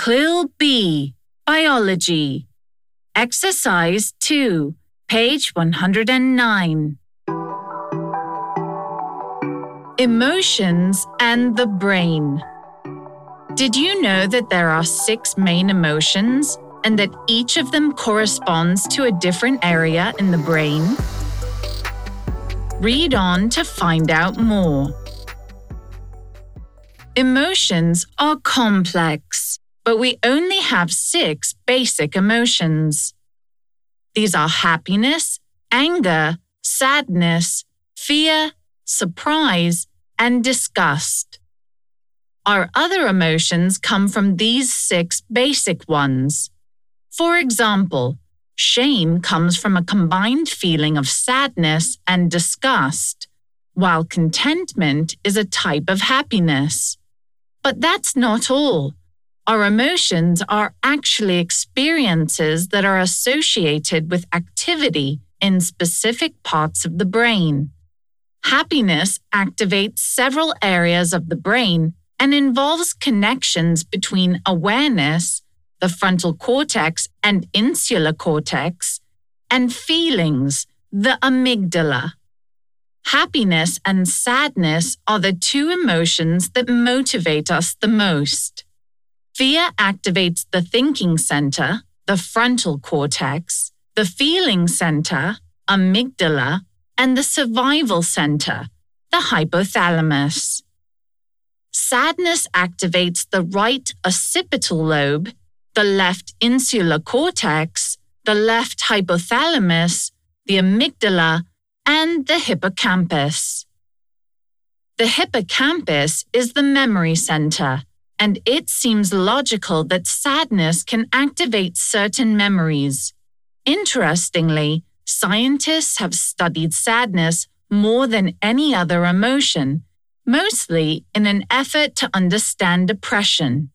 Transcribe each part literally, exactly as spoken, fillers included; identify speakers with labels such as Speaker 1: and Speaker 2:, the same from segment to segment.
Speaker 1: Clue B, Biology. Exercise two, page one hundred nine. Emotions and the brain. Did you know that there are six main emotions and that each of them corresponds to a different area in the brain? Read on to find out more. Emotions are complex, but we only have six basic emotions. These are happiness, anger, sadness, fear, surprise, and disgust. Our other emotions come from these six basic ones. For example, shame comes from a combined feeling of sadness and disgust, while contentment is a type of happiness. But that's not all. Our emotions are actually experiences that are associated with activity in specific parts of the brain. Happiness activates several areas of the brain and involves connections between awareness, the frontal cortex and insular cortex, and feelings, the amygdala. Happiness and sadness are the two emotions that motivate us the most. Fear activates the thinking center, the frontal cortex, the feeling center, amygdala, and the survival center, the hypothalamus. Sadness activates the right occipital lobe, the left insular cortex, the left hypothalamus, the amygdala, and the hippocampus. The hippocampus is the memory center, and it seems logical that sadness can activate certain memories. Interestingly, scientists have studied sadness more than any other emotion, mostly in an effort to understand depression.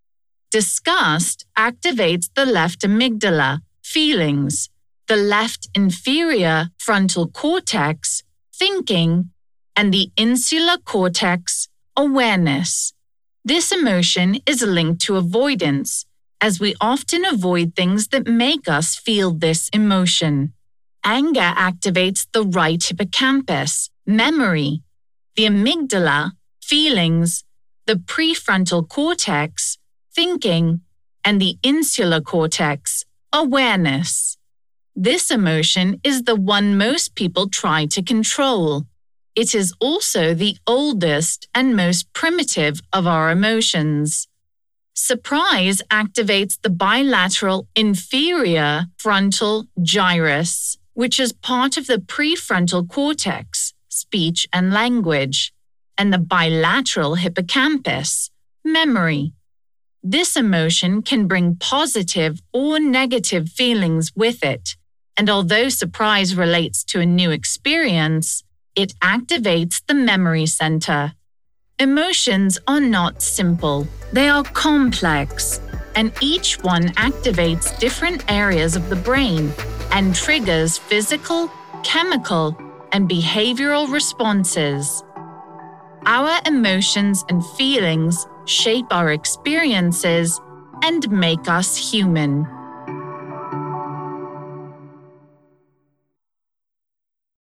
Speaker 1: Disgust activates the left amygdala, feelings, the left inferior frontal cortex, thinking, and the insular cortex, awareness. This emotion is linked to avoidance, as we often avoid things that make us feel this emotion. Anger activates the right hippocampus, memory, the amygdala, feelings, the prefrontal cortex, thinking, and the insular cortex, awareness. This emotion is the one most people try to control. It is also the oldest and most primitive of our emotions. Surprise activates the bilateral inferior frontal gyrus, which is part of the prefrontal cortex, speech and language, and the bilateral hippocampus, memory. This emotion can bring positive or negative feelings with it, and although surprise relates to a new experience, it activates the memory center. Emotions are not simple. They are complex, and each one activates different areas of the brain and triggers physical, chemical, and behavioral responses. Our emotions and feelings shape our experiences and make us human.